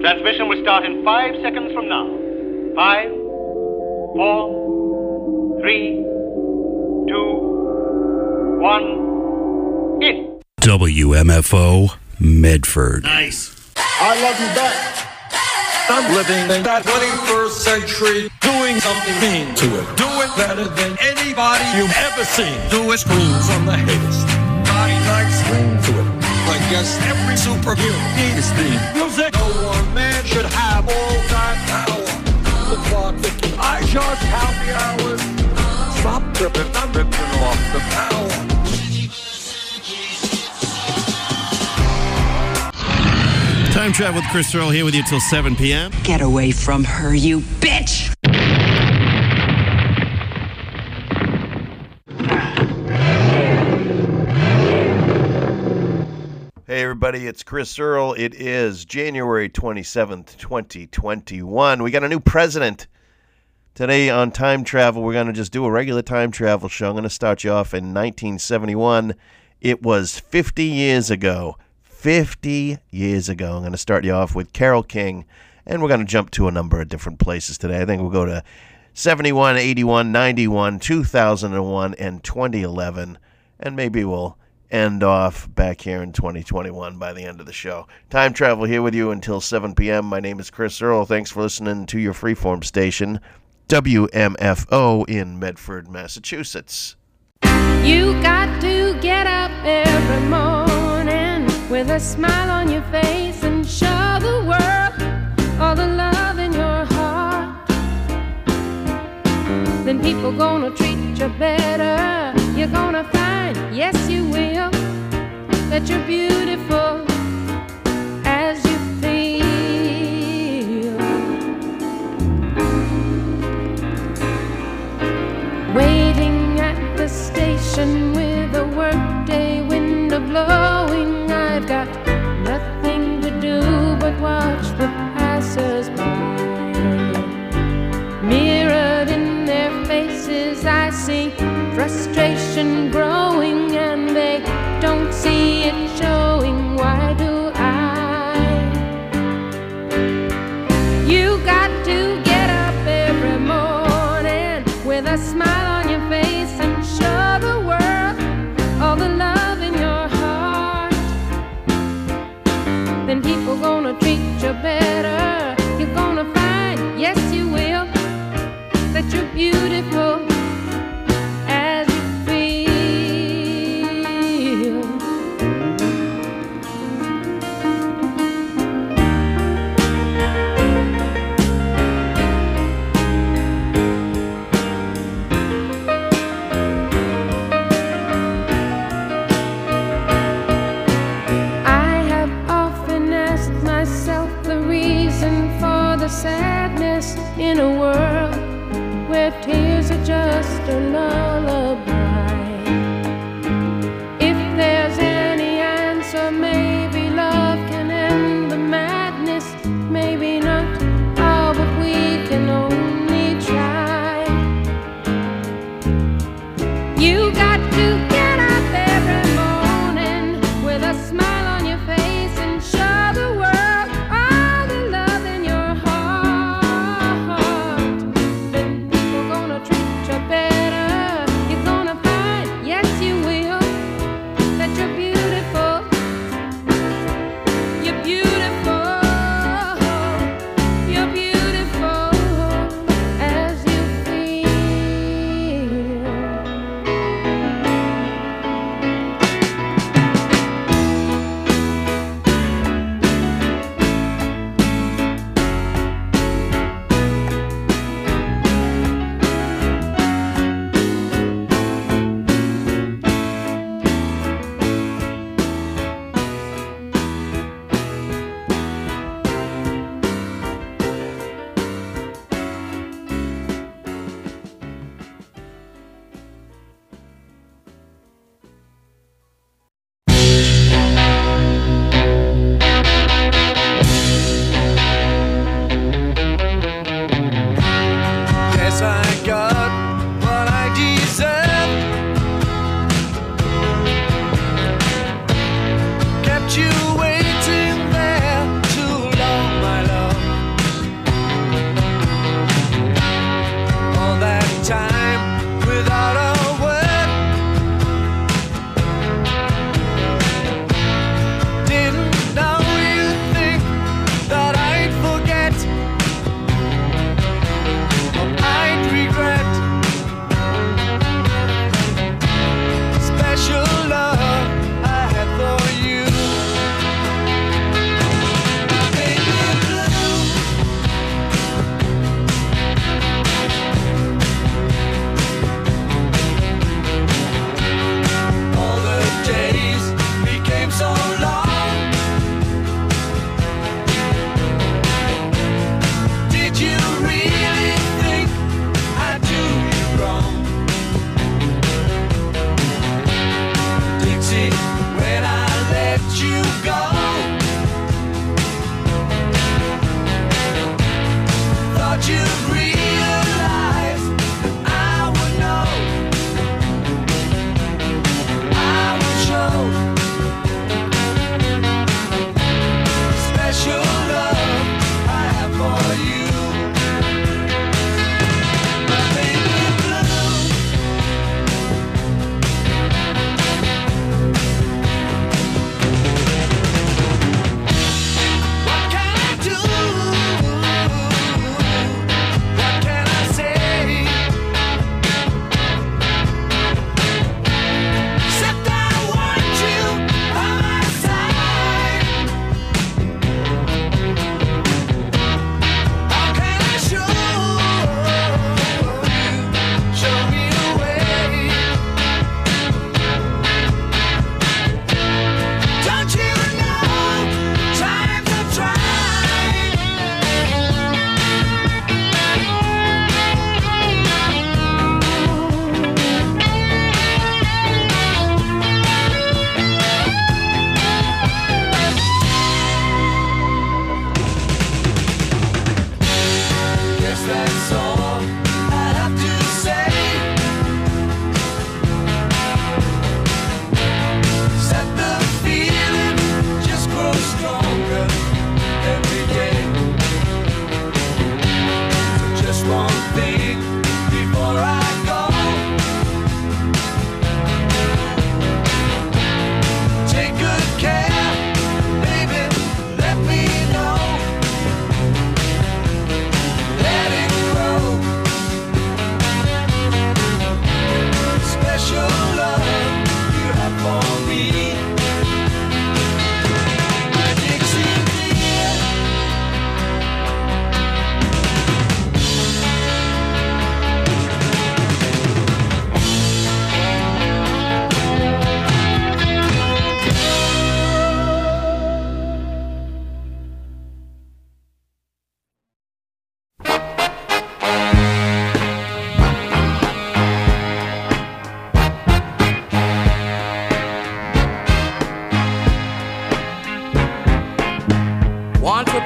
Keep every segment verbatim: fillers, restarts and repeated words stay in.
Transmission will start in five seconds from now. Five, four, three, two, one, in. W M F O Medford. Nice. I love you back. I'm living in that twenty-first century, doing something mean to it. Do it better than anybody you've ever seen. Do it, scream from the haters. Body like scream to it. I guess every superhero needs theme music. No one man should have all that power. The clock ticking, I just count the hours. Stop tripping, I'm ripping off the power. Time Travel with Chris Earl here with you till seven p.m. Get away from her, you bitch! Hey everybody, it's Chris Earl. It is January twenty-seventh, twenty twenty-one. We got a new president. Today on Time Travel, we're going to just do a regular time travel show. I'm going to start you off in nineteen seventy-one. It was fifty years ago. fifty years ago. I'm going to start you off with Carole King, and we're going to jump to a number of different places today. I think we'll go to seventy-one, eighty-one, ninety-one, two thousand one, and twenty eleven, and maybe we'll end off back here in twenty twenty-one by the end of the show. Time Travel here with you until seven p.m. My name is Chris Earl. Thanks for listening to your freeform station, W M F O in Medford, Massachusetts. You got to get up every morning with a smile on your face and show the world all the love in your heart. Then people gonna treat you better. You're gonna find, yes you will, that you're beautiful as you feel. Waiting at the station with a workday window blowing, I've got nothing to do but watch the passers-by. Mirrored in their faces I see frustration growing, and they don't see it showing. Why do I? You got to get up every morning with a smile on your face and show the world all the love in your heart. Then people gonna treat you better. You're gonna find, yes you will, that you're beautiful as you feel. I have often asked myself the reason for the sadness in a world where tears are just a lullaby. If there's any answer, maybe love can end the madness. Maybe not, oh, but we can only try. You got to get up every morning with a smile on your face and show the world all the love in your heart. Then people gonna treat you better. You're gonna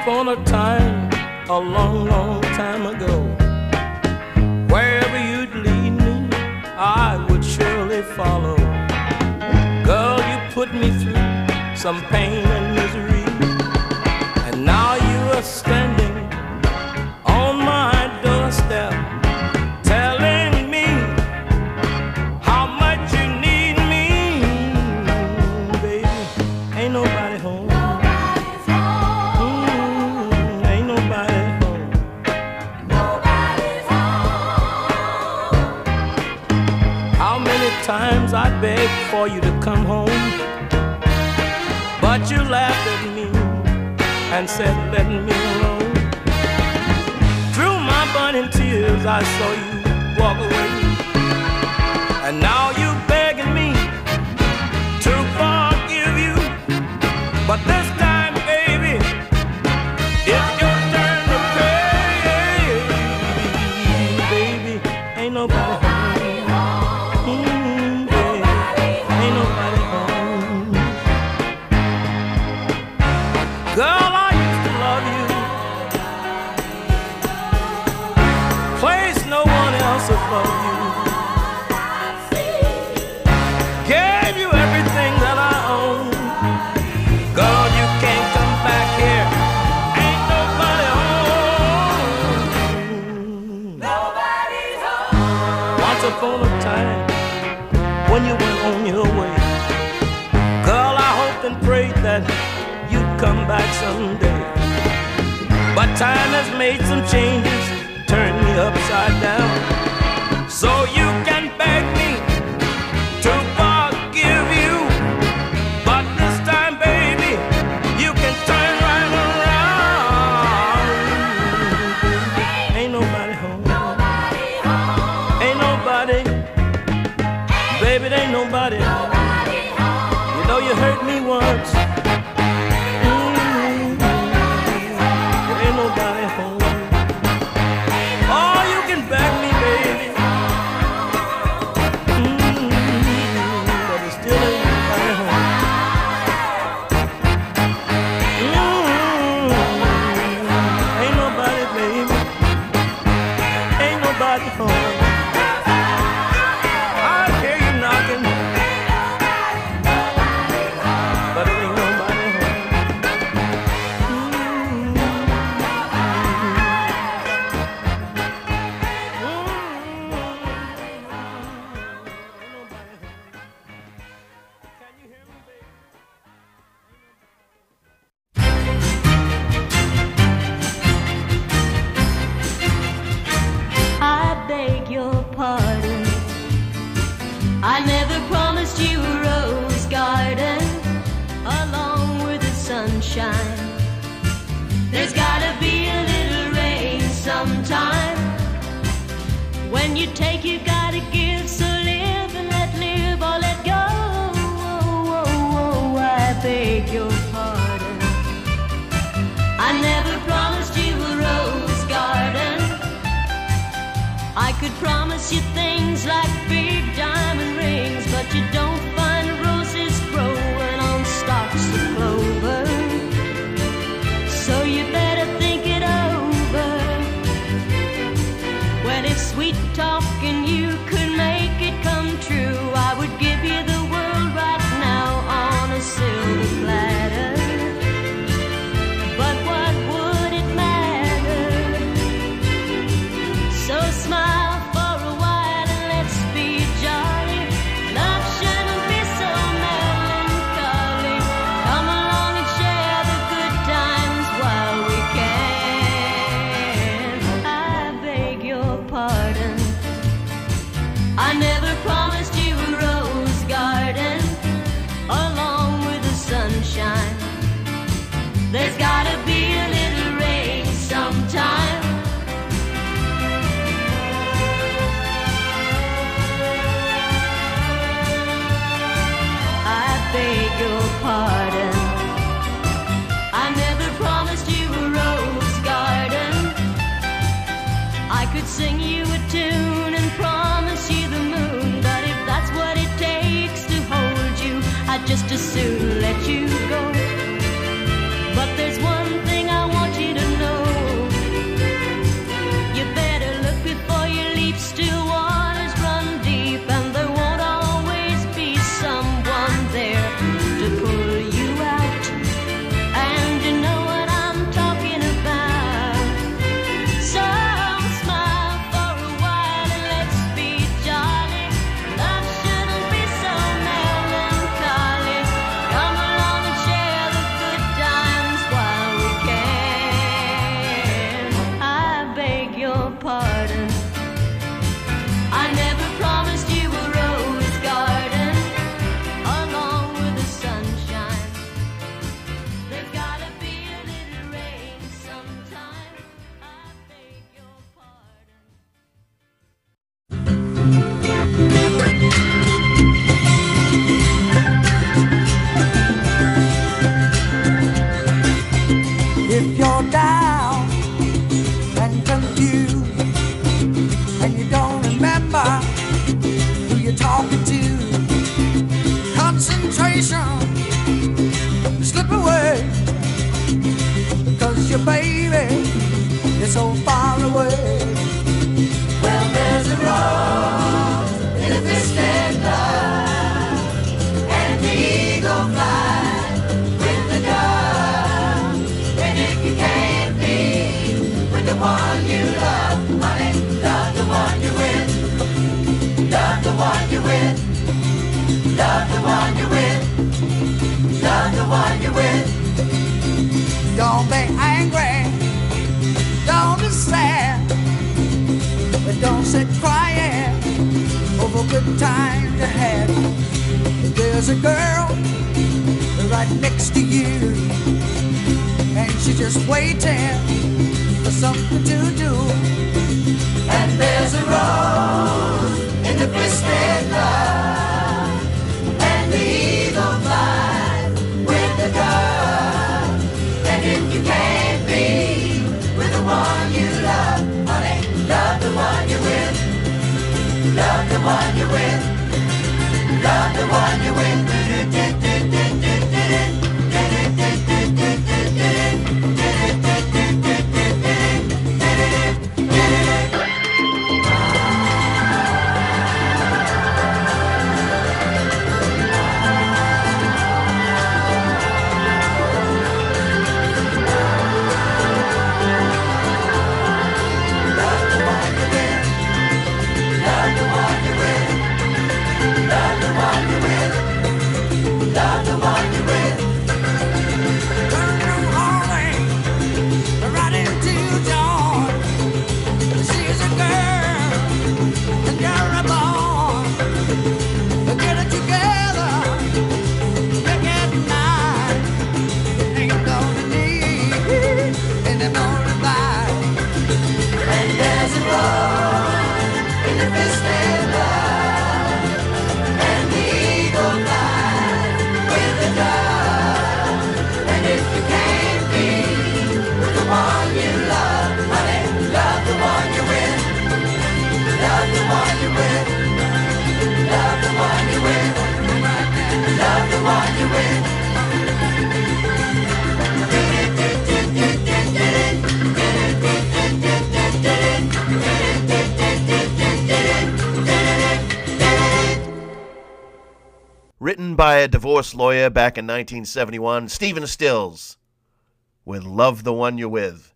upon a time, a long, long time ago, wherever you'd lead me, I would surely follow. Girl, you put me through some pain and misery, and now you are standing on my doorstep, telling me how much you need me. Baby, ain't nobody home. Nobody's home. Mm, ain't nobody home. Nobody's home. How many times I begged for you to come home, but you laughed at me and said, let me alone. Through my burning tears, I saw you walk away, and now you begging me to forgive you. But this time, baby, it's your turn to pay. Baby, ain't nobody home. Mm, baby, ain't nobody home. Girl, I used to love you. Place no one else above you. Gave you everything that I own. Girl, you can't come back here. Ain't nobody home. Nobody's home. Once upon a time, when you went on your way, girl, I hoped and prayed that you'd come back someday. But time has made some changes, turned me upside down. So you can beg me to forgive you, but this time, baby, you can turn right around. Ain't nobody home. Nobody home. Ain't nobody, baby, there ain't nobody. Nobody home. You know you hurt me once. Mm, there ain't nobody home. Oh, you can beg me, baby. Mm, but there still ain't nobody home. Mm, ain't nobody, baby. Ain't nobody home. I hear you knocking, but it ain't nobody home. Can you hear me, baby? I beg your pardon. I never promised you a rose garden along with the sunshine. There's gotta be a little rain sometime. When you take, you gotta give. So live and let live or let go. Oh, oh, oh, I beg your pardon. I never promised you a rose garden. I could promise you things like big diamond rings, but you don't find roses growing on stalks of clover. So you better think it over. Well, if sweet talking you could make it come true, I would give you the world right now on a silver platter. But what would it matter? So smile for a while and let's be jolly. Love shouldn't be so melancholy. Come along and share the good times while we can. I beg your pardon. I never promised you a rose garden along with the sunshine. There's gotta be a little rain sometime. I beg your pardon. I never promised you a rose garden. I could sing you a tune and promise you the moon, but if that's what it takes to hold you, I'd just as soon let you go. But there's one thing I want you down and confused, and you don't remember who you're talking to. Concentration slip away, cause your baby is so far away. Well, there's a rose in a twisted love, and the eagle flies with the dove. And if you can't be with the one you love, honey, love the one you're with. Love the one you're with. Love the one you're with. Love the one you're with. Don't be angry. Don't be sad. But don't sit crying over good times you had. There's a girl right next to you, and she's just waiting for something to do. And there's a rose in the twisted love, and the eagle flies with the dove. And if you can't be with the one you love, honey, love the one you're with. Love the one you're with. Love the one you're with. Written by a divorce lawyer back in nineteen seventy-one, Stephen Stills with Love the One You're With.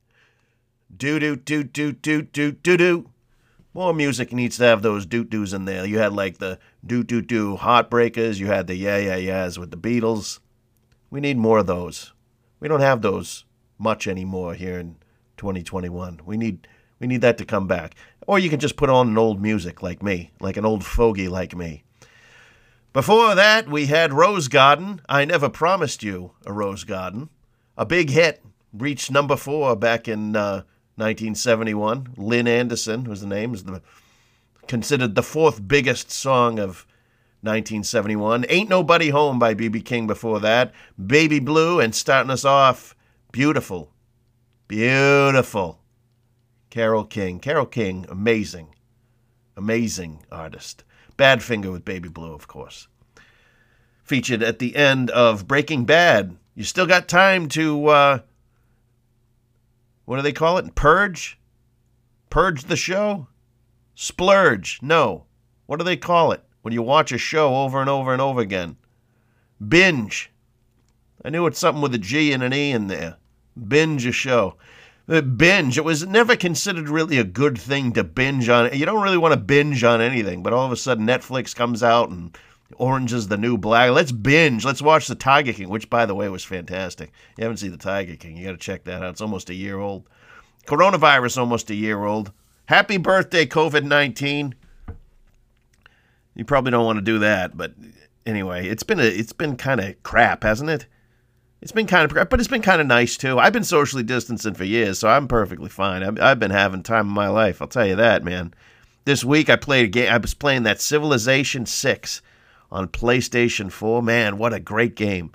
Do-do-do-do-do-do-do-do. More music needs to have those doot-doos in there. You had like the do-do-do Heartbreakers. You had the yeah-yeah-yeahs with the Beatles. We need more of those. We don't have those much anymore here in twenty twenty-one. We need we need that to come back. Or you can just put on an old music like me, like an old fogey like me. Before that, we had Rose Garden, I Never Promised You a Rose Garden. A big hit, reached number four back in uh, nineteen seventy-one. Lynn Anderson was the name, was the, considered the fourth biggest song of nineteen seventy-one. Ain't Nobody Home by B B King before that. Baby Blue, and starting us off, Beautiful. Beautiful. Carole King. Carole King, amazing. Amazing artist. Badfinger with Baby Blue, of course. Featured at the end of Breaking Bad. You still got time to, uh, what do they call it? Purge? Purge the show? Splurge. No. What do they call it when you watch a show over and over and over again? Binge. I knew it's something with a G and an E in there. Binge a show. Binge. It was never considered really a good thing to binge on. You don't really want to binge on anything, but all of a sudden Netflix comes out and Orange is the New Black. Let's binge. Let's watch The Tiger King, which, by the way, was fantastic. You haven't seen The Tiger King. You got to check that out. It's almost a year old. Coronavirus, almost a year old. Happy birthday, COVID nineteen. You probably don't want to do that, but anyway, it's been a, it's been kind of crap, hasn't it? It's been kind of crap, but it's been kind of nice, too. I've been socially distancing for years, so I'm perfectly fine. I've, I've been having time of my life, I'll tell you that, man. This week I played a game. I was playing that Civilization six on PlayStation four. Man, what a great game.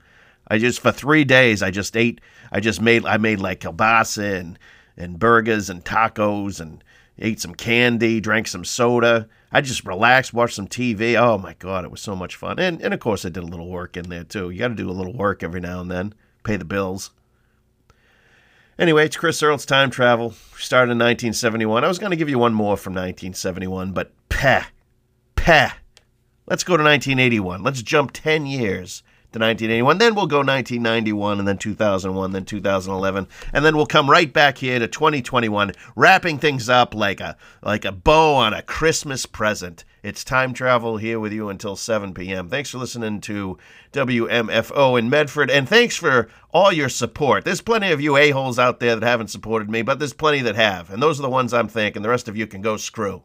I just, for three days, I just ate, I just made, I made like kielbasa and, and burgers and tacos and ate some candy, drank some soda. I just relaxed, watched some T V. Oh my God, it was so much fun. And, and of course, I did a little work in there too. You got to do a little work every now and then, pay the bills. Anyway, it's Chris Earle's Time Travel. We started in nineteen seventy-one. I was going to give you one more from nineteen seventy-one, but pah, pah. Let's go to nineteen eighty-one. Let's jump ten years to nineteen eighty-one. Then we'll go nineteen ninety-one, and then two thousand one, then two thousand eleven, and then we'll come right back here to twenty twenty-one, wrapping things up like a like a bow on a Christmas present. It's Time Travel here with you until seven p.m. Thanks for listening to W M F O in Medford, and thanks for all your support. There's plenty of you a-holes out there that haven't supported me, but there's plenty that have, and those are the ones I'm thanking. The rest of you can go screw.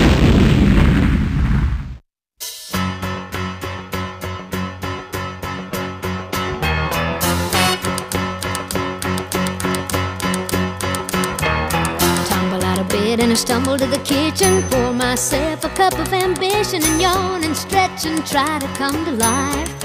And I stumble to the kitchen, pour myself a cup of ambition, and yawn and stretch and try to come to life.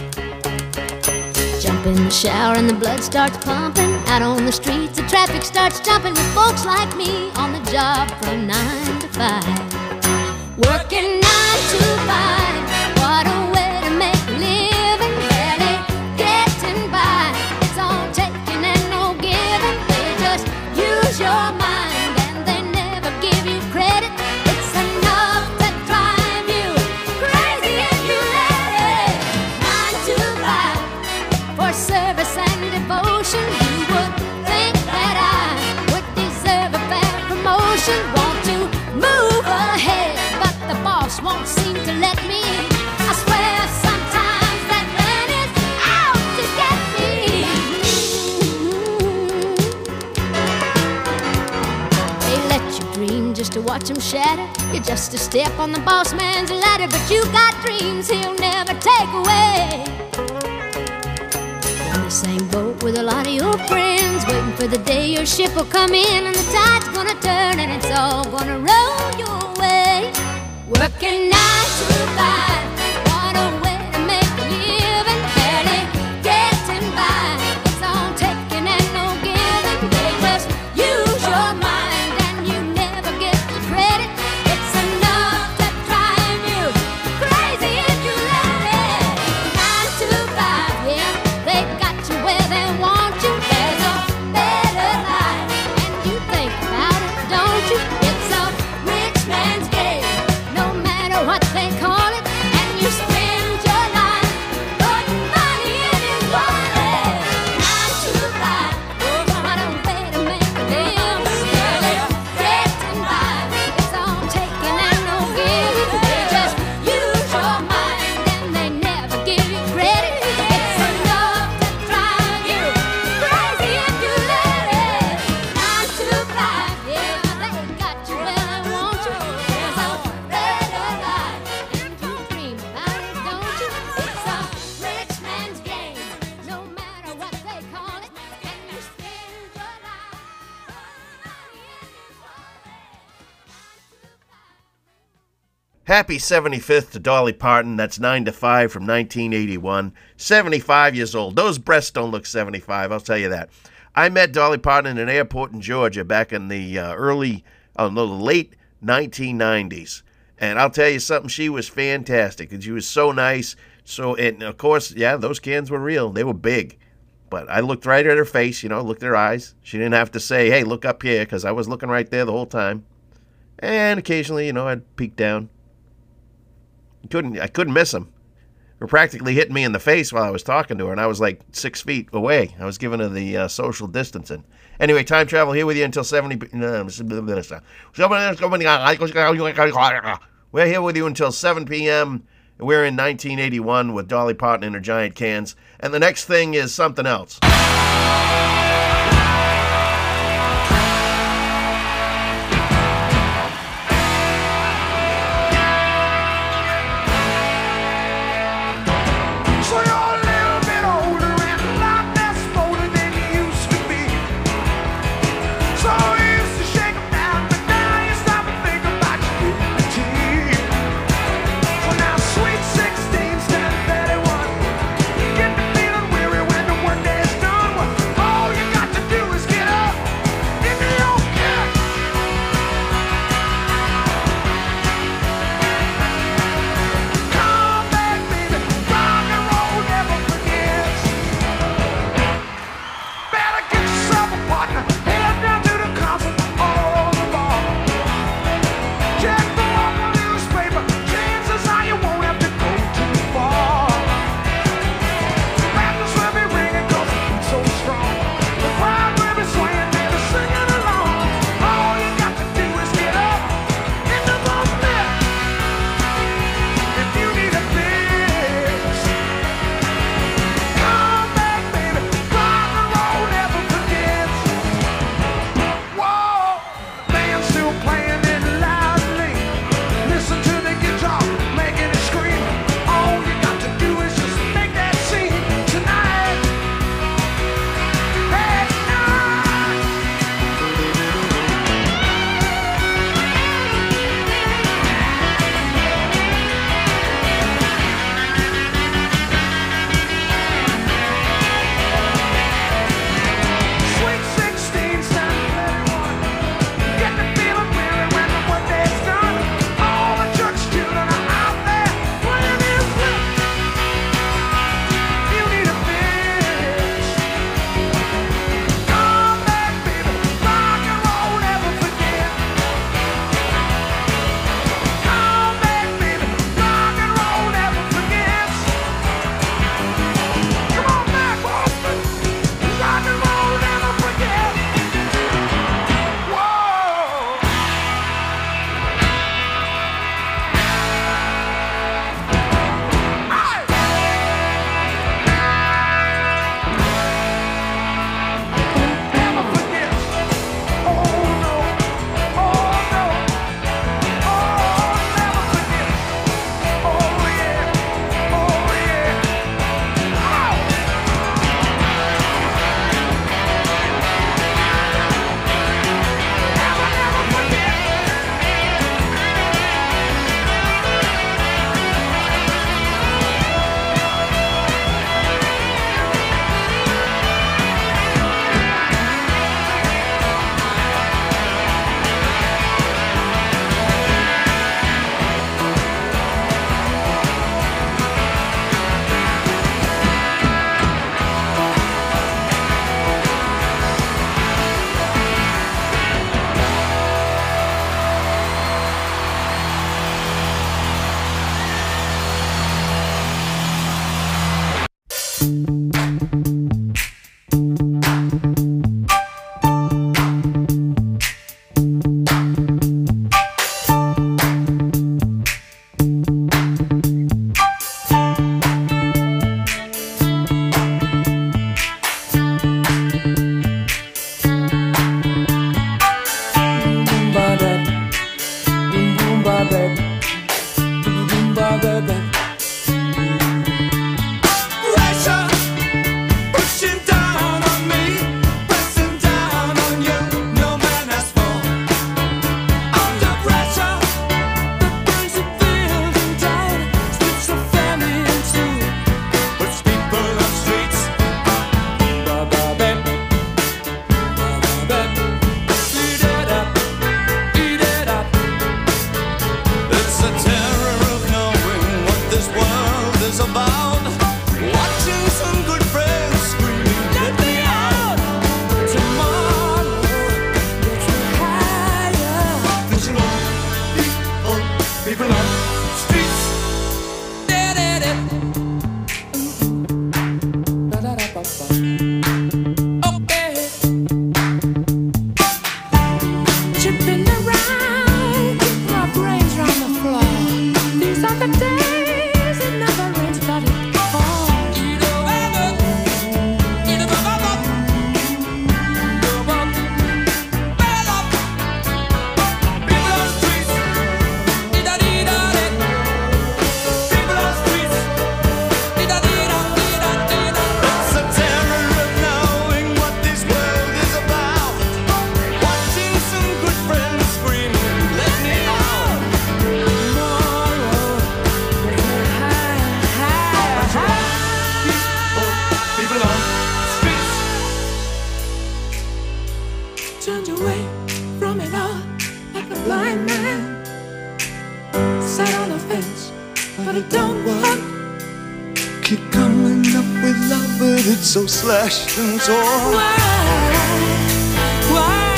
Jump in the shower and the blood starts pumping. Out on the streets the traffic starts jumping, with folks like me on the job from nine to five. Working nine to five, what a way to make a living. Barely getting by, it's all taking and no giving. They just use your mind. Want to move ahead, but the boss won't seem to let me. I swear sometimes that man is out to get me. They let you dream just to watch him shatter. You're just a step on the boss man's ladder, but you got dreams he'll never take away. In the same boat with a lot of your friends, waiting for the day your ship will come in, and the tide's gonna turn and it's all gonna roll your way. Working nine to five, what a way to make a living. Barely getting by, it's all taking and no giving. They just use your mind and you never get the credit. It's enough to drive you crazy if you let it. Nine to five, yeah, they've got you where they want you. There's a better life, and you think about it, don't you? It's a rich man's game, no matter what they call it. And you spend your life putting money in his wallet. Nine to five, what a way to make a living. Barely getting by, it's all taking and no giving. They just use your mind and they never give you credit. It's enough to drive you crazy if you let it. Nine to five, yeah, they got you where they want you. There's a better life, and you dream about it, don't you? It's a rich man's game, no matter what they call it. And you spend your life putting money in his wallet. Happy seventy-fifth to Dolly Parton. That's nine to five from nineteen eighty-one. seventy-five years old. Those breasts don't look seventy-five, I'll tell you that. I met Dolly Parton in an airport in Georgia back in the uh, early, oh no, the late nineteen nineties. And I'll tell you something, she was fantastic. And she was so nice. So, and of course, yeah, those cans were real. They were big. But I looked right at her face, you know, looked at her eyes. She didn't have to say, hey, look up here, because I was looking right there the whole time. And occasionally, you know, I'd peek down. Couldn't I couldn't miss them. They were practically hitting me in the face while I was talking to her, and I was like six feet away. I was giving her the uh, social distancing. Anyway, Time Travel here with you until seventy. We're here with you until seven p.m. We're in nineteen eighty-one with Dolly Parton and her giant cans, and the next thing is something else. So you're a little bit older and a lot less older than you used to be. So you used to shake 'em down, but now you stop and think about your dignity. So now sweet sixteen, stand thirty-one, get the feeling weary skipping around, keep my brains round the floor. These are the days it never rains, but it falls. Turned away from it all like a blind man. Sat on the fence, but it don't work. Keep coming up with love, but it's so slashed and torn. Why? Why?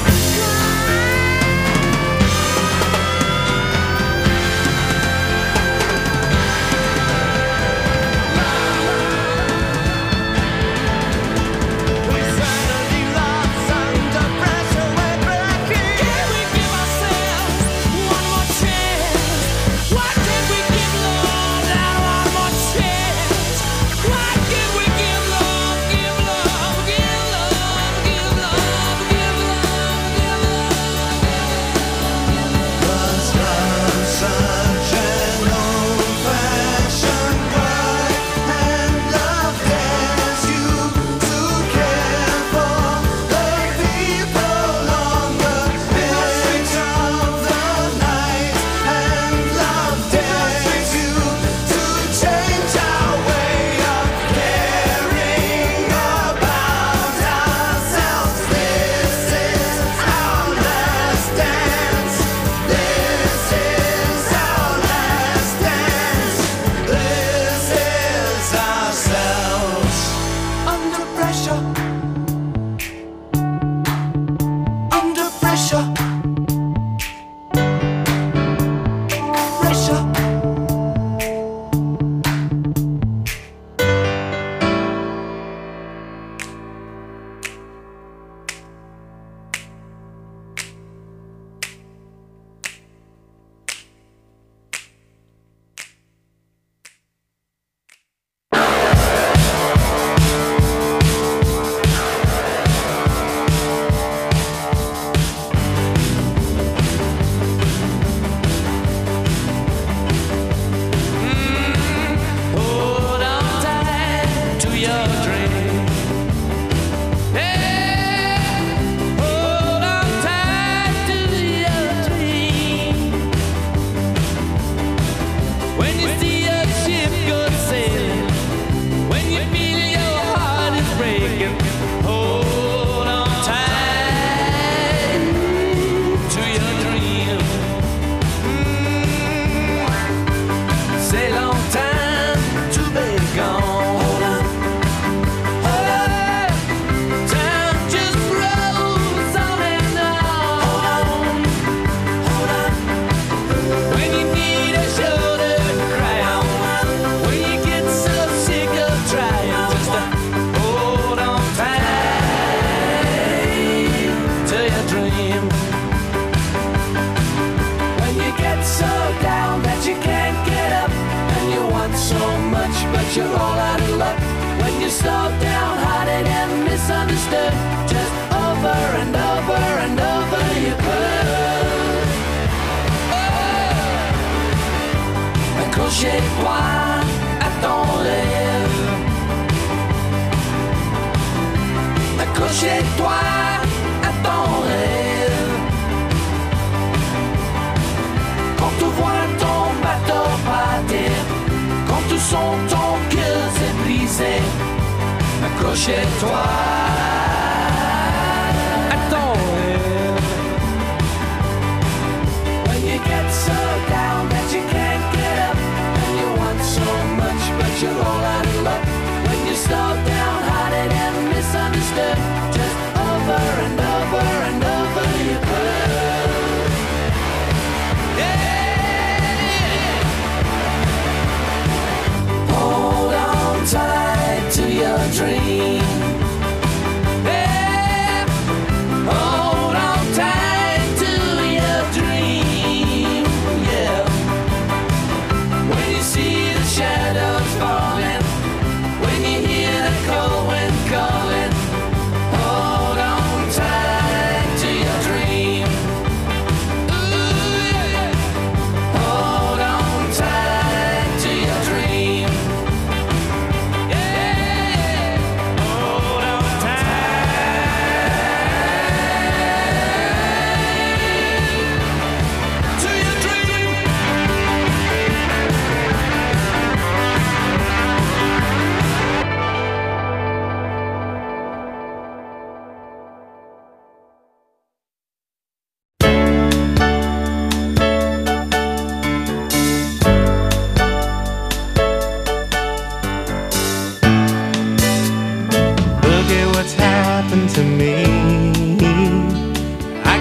You're all out of luck when you're so downhearted and misunderstood. Just over and over and over you put. Oh, accrochez-toi à ton rêve. Accrochez-toi à ton rêve. Quand tu vois ton bateau partir, quand tu sens ton cœur s'est brisé, accrochez-toi à ton rêve. When you get so down that you can't get up, and you want so much but you're all out of luck, when you're so downhearted and misunderstood, just over and over and over you put. Yeah. Hold on tight to your dream.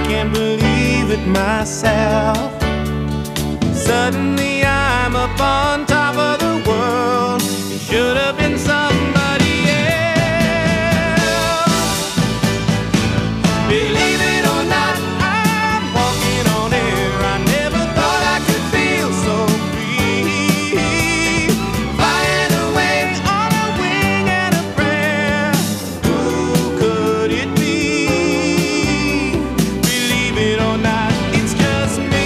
can't believe it myself. Suddenly I'm up on top of the world. It should have been somebody else. Believe it or not, I'm walking on air. I never thought I could feel so free. Flying away on a wing and a prayer. Who could it be? Believe it or not, it's just me.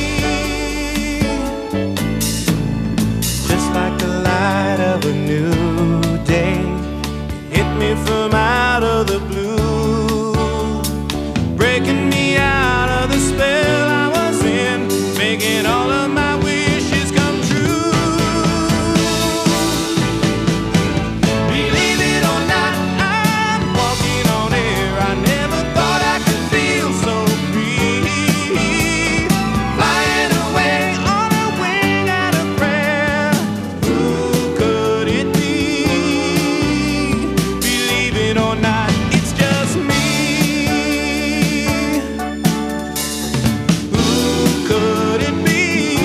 Just like the light of a new day, hit me from out of the blue, breaking me out of the spell I was in, making all of my wishes come true. Believe it or not, I'm walking on air. I never thought I could feel so free. Flying away on a wing and a prayer. Who could it be? Believe it or not, it's just me. Who could it be?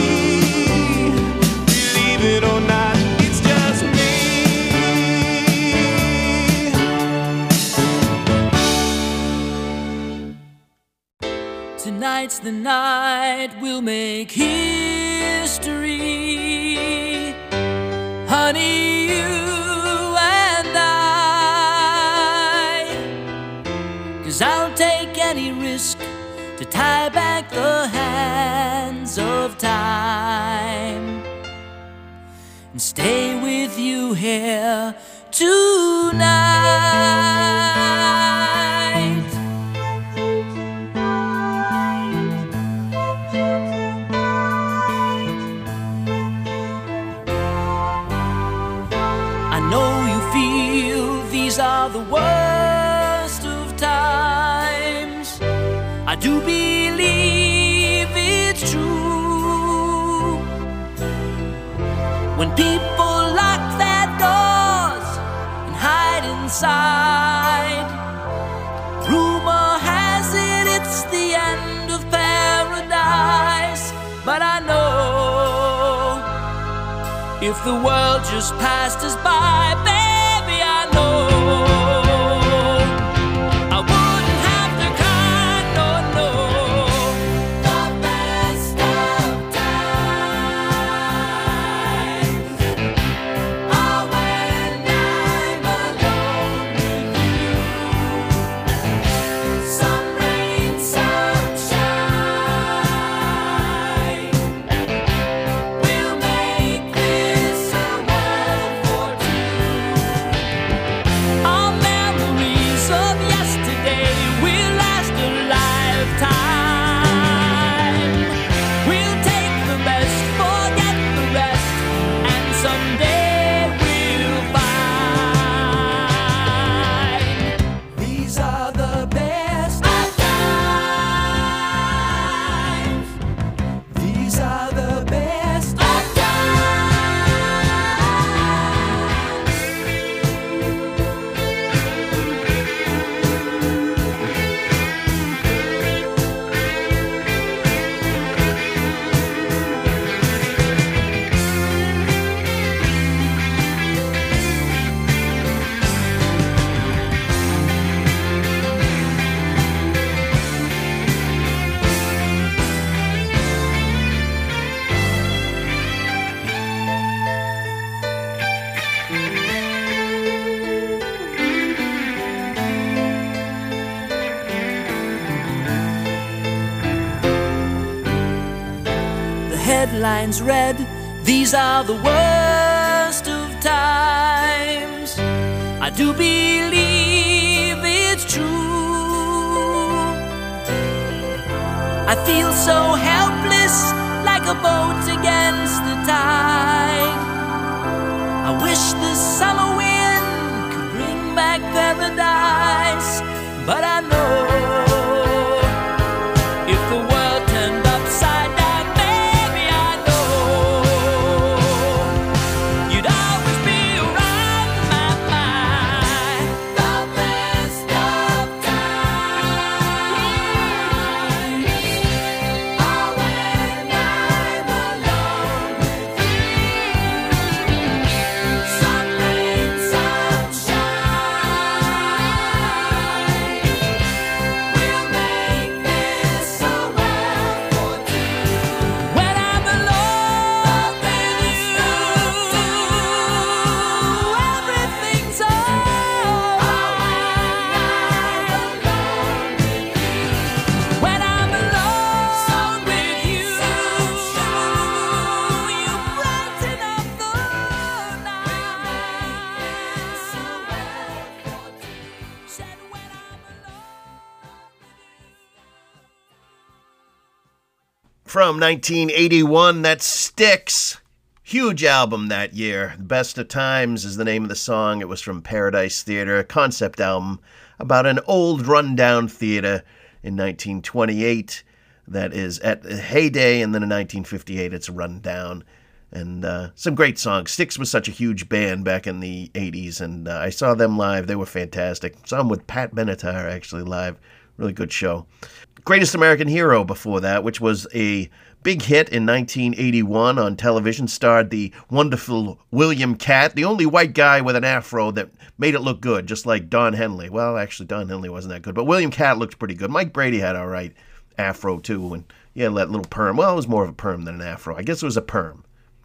Believe it or not, it's just me. Tonight's the night we'll make history, honey, you and I. 'Cause I'll take any risk to tie back the hands of time and stay with you here tonight. I know you feel these are the worst of times. I do believe it's true. When people lock their doors and hide inside, rumor has it it's the end of paradise. But I know if the world just passed us by, baby, I know I wouldn't have to cry, no, no. The best of times are when I'm alone with you. Some rain, some shine, we'll make this a world for two. Our memories of yesterday will last a lifetime. We'll take the best, forget the rest, and someday we'll find these are the best of times. These are the best of The headlines read, these are the worst of times. I do believe it's true. I feel so helpless, like a boat against the tide. I wish the summer wind could bring back paradise. But I know if the world turned upside down, baby, I know you'd always be around my mind. The best of times. from nineteen eighty-one, that's Styx. Huge album that year. Best of Times is the name of the song. It was from Paradise Theater, a concept album about an old rundown theater in nineteen twenty-eight that is at the heyday, and then in nineteen fifty-eight it's run down. And uh, some great songs. Styx was such a huge band back in the eighties, and uh, I saw them live. They were fantastic. Saw them with Pat Benatar actually live. Really good show. Greatest American Hero before that, which was a big hit in nineteen eighty-one on television, starred the wonderful William Catt, the only white guy with an afro that made it look good, just like Don Henley. Well, actually, Don Henley wasn't that good, but William Catt looked pretty good. Mike Brady had all right afro, too, and he had that little perm. Well, it was more of a perm than an afro. I guess it was a perm.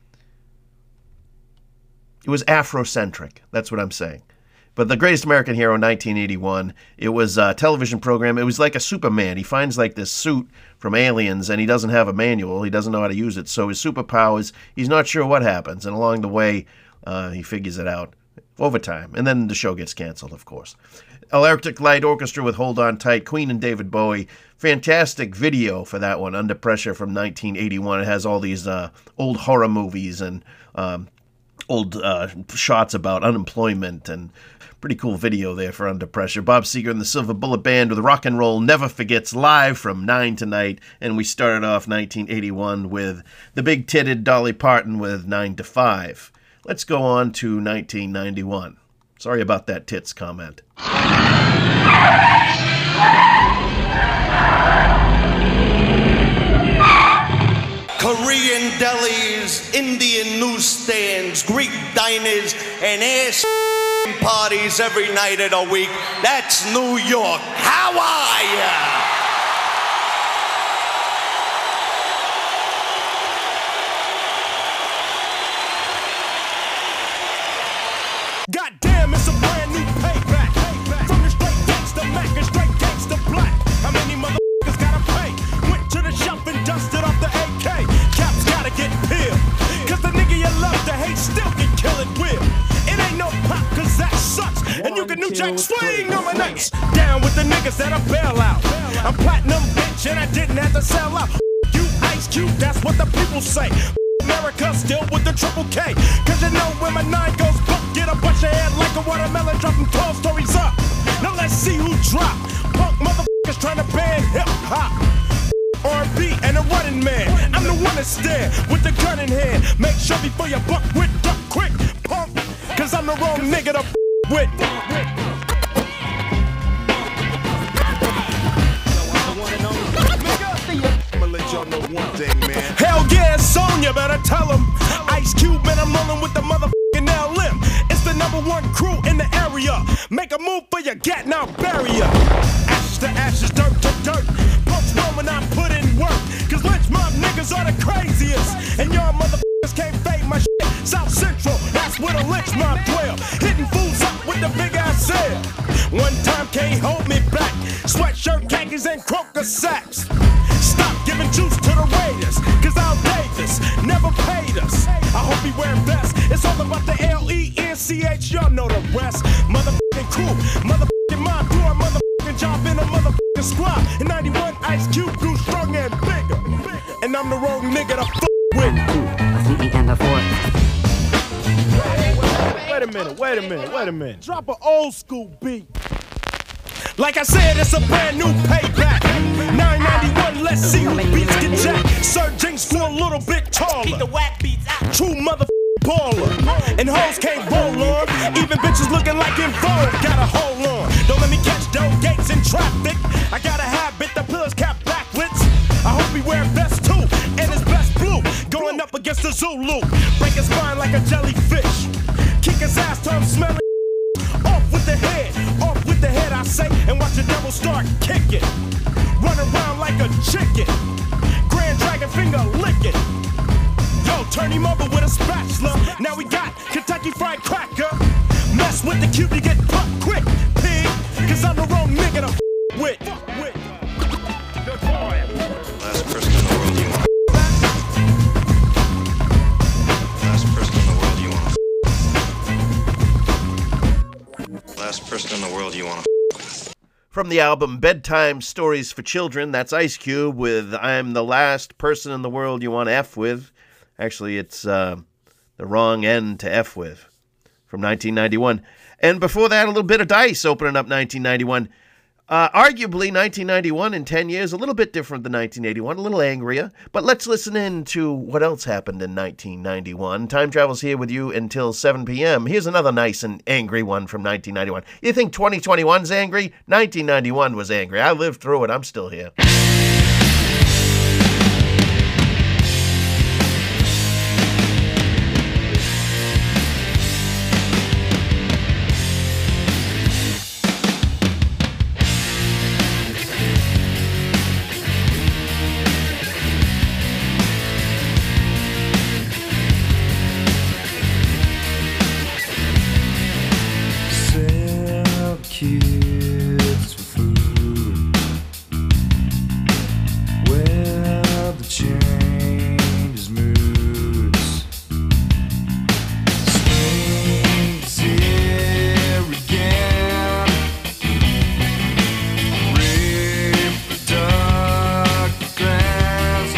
It was Afrocentric. That's what I'm saying. But The Greatest American Hero, nineteen eighty-one, it was a television program. It was like a Superman. He finds like this suit from aliens, and he doesn't have a manual. He doesn't know how to use it. So his superpowers, he's not sure what happens. And along the way, uh, he figures it out over time. And then the show gets canceled, of course. Electric Light Orchestra with Hold On Tight, Queen and David Bowie. Fantastic video for that one, Under Pressure from nineteen eighty-one. It has all these uh, old horror movies and um, old uh, shots about unemployment, and pretty cool video there for Under Pressure. Bob Seger and the Silver Bullet Band with Rock and Roll Never Forgets live from nine tonight. And we started off nineteen eighty-one with the big-titted Dolly Parton with nine to five. Let's go on to nineteen ninety-one. Sorry about that tits comment. Korean delis, Indian newsstands, Greek diners, and ass parties every night of the week. That's New York. How are ya? Goddamn, it's a brand new payback. payback. From the straight gangsta Mac and straight gangsta Black. How many motherfuckers gotta pay? Went to the shop and dusted off the A K. Caps gotta get peeled. Cause the nigga you love to hate still can kill it with. It ain't no pop cause that sucks. And you can New Jack Swing on my nuts. Down with the niggas that I bail out. I'm platinum bitch and I didn't have to sell out. You Ice Cube, that's what the people say. America still with the triple K. Cause you know when my nine goes buck, get a bunch of head like a watermelon, dropping twelve stories up. Now let's see who drop. Punk motherfuckers trying to ban hip hop. R and B and a running man. I'm the one that stare with the gun in hand. Make sure before you buck with duck quick, punk. Cause I'm the wrong nigga to with. Y'all know one thing, man. Hell yeah, Sonya, better tell him. Ice Cube and I'm rolling with the motherfucking L M. It's the number one crew in the area. Make a move for your gat, now bury ya. Ashes to ashes, dirt to dirt. Punks run when I put in work. Cause lynch mob niggas are the craziest. And y'all motherfuckers can't fade my shit. South Central, that's where the lynch mob dwell. Hitting fools up with the big ass head. One time can't hold me back. Sweatshirt, khakis, and croaker sacks. Stop giving juice to the Raiders, cause Al Davis never paid us. I hope he wear vests. It's all about the L E N C H, y'all know the rest. Motherfucking crew, motherfucking mob, do our motherfucking job in a motherfucking squad. In ninety-one, Ice Cube grew strong and bigger. And I'm the wrong nigga to f*** with. Wait a minute, wait a minute, wait a minute. Drop an old school beat. Like I said, it's a brand new payback. nine ninety-one, let's see who beats get jacked. Sir Jinx grew a little bit taller. Keep the whack beats out. True motherfucking baller. And hoes can't roll on. Even bitches looking like in vogue. Gotta hold on. Don't let me catch Doe Gates in traffic. I got a habit, the pillars cap backwards. I hope he wear vest too. And his best blue. Going up against the Zulu. Break his spine like a jellyfish. Kick his ass till I'm smelling. Off with the head, off with the head, I say, and watch the devil start kicking. Run around like a chicken, Grand Dragon finger licking. Yo, turn him over with a spatula. Now we got Kentucky Fried Cracker. Mess with the cube, you get pumped quick, pig. Cause I'm the wrong nigga to f with. Last person in the world you want. Last person in the world you want. Last person in the world you want to f with. From the album Bedtime Stories for Children, that's Ice Cube with I'm the Last Person in the World You Want to F With. Actually, it's uh, the wrong end to F with, from nineteen ninety-one. And before that, a little bit of Dice opening up nineteen ninety-one. Uh, arguably, nineteen ninety-one in ten years, a little bit different than nineteen eighty-one, a little angrier. But let's listen in to what else happened in nineteen ninety-one. Time Travel's here with you until seven p.m. Here's another nice and angry one from nineteen ninety-one. You think twenty twenty-one's angry? nineteen ninety-one was angry. I lived through it. I'm still here. Kids for food. Well, the change is moods. Spring's here again. Reproductive glands.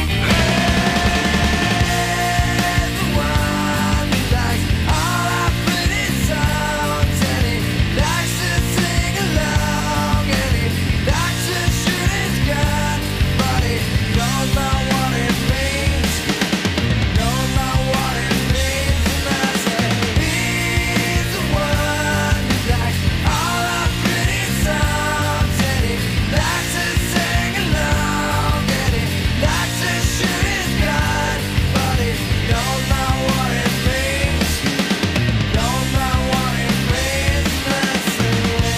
There's the one who likes all our pretty songs, and he likes to sing along, and he likes to shoot his gun, but he knows not what it means. Knows not what it means, and I say he's the one who likes all our pretty songs, and he likes to sing along, and he likes to shoot his gun, but he knows not what it means. Knows not what it means, and I say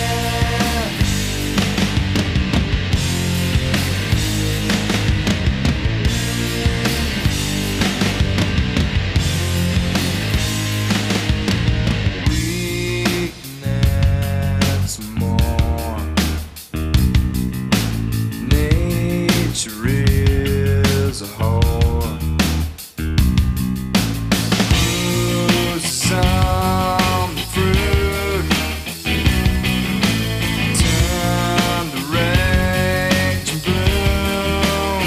weakness more. Nature is a whore. Ooh, some fruit turn to rage and bloom.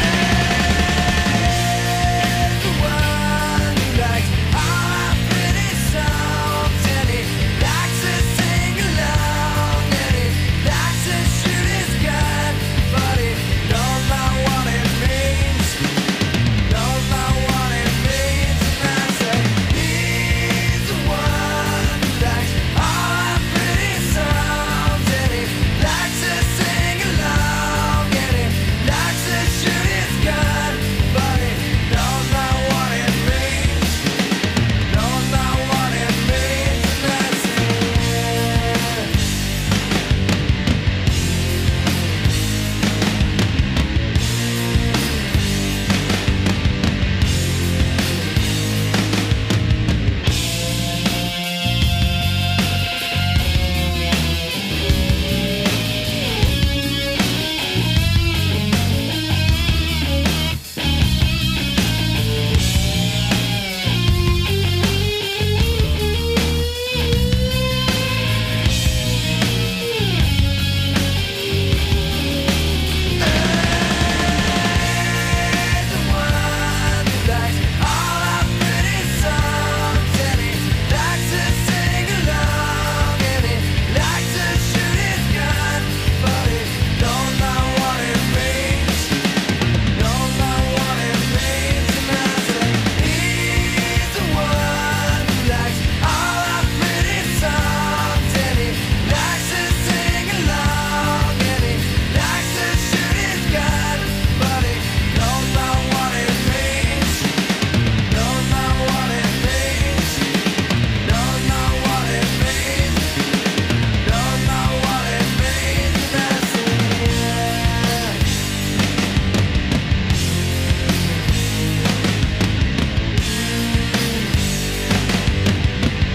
And the one who likes all our pretty songs, and he likes to sing along, and he likes to shoot his gun, but he knows not what it means. Knows not what it means, and I say he's the one who likes all our pretty songs, and he likes to sing along, and he likes to shoot his gun, but he knows not what it means. Knows not what it means, and I say the one who likes all our pretty songs, and he likes to sing along, and he likes to shoot his gun, but he knows not what it means. Knows not what it means, and I say he's the one who likes all our pretty songs, and he likes to sing along, and he likes to shoot his gun, but he knows not what it means. Knows not what it means. Knows not what it means. Knows not what it means, and I say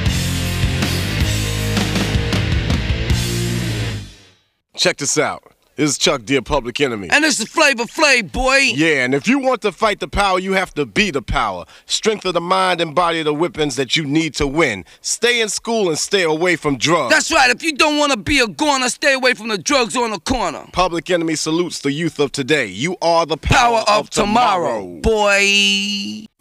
Check this out. This is Chuck D, Public Enemy. And this is Flavor Flav, boy. Yeah, and if you want to fight the power, you have to be the power. Strength of the mind and body of the weapons that you need to win. Stay in school and stay away from drugs. That's right. If you don't want to be a goner, stay away from the drugs on the corner. Public Enemy salutes the youth of today. You are the power, Power of, of tomorrow. tomorrow, boy.